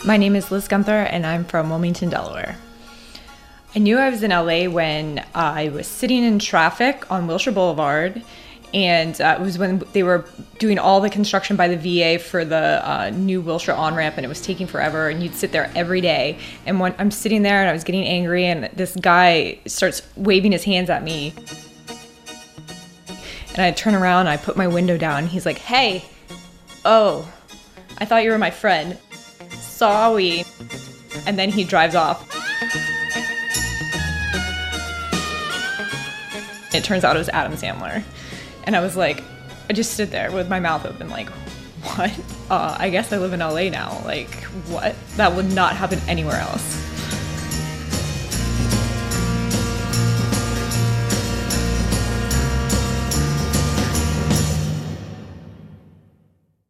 My name is Liz Gunther, and I'm from Wilmington, Delaware. I knew I was in LA when I was sitting in traffic on Wilshire Boulevard, and it was when they were doing all the construction by the VA for the new Wilshire on-ramp, and it was taking forever, and you'd sit there every day. And when I'm sitting there, and I was getting angry, and this guy starts waving his hands at me. And I turn around, and I put my window down, and he's like, "Hey, oh, I thought you were my friend. Sorry." And then he drives off. It turns out it was Adam Sandler. And I was like, I just stood there with my mouth open like, what? I guess I live in LA now. Like, what? That would not happen anywhere else.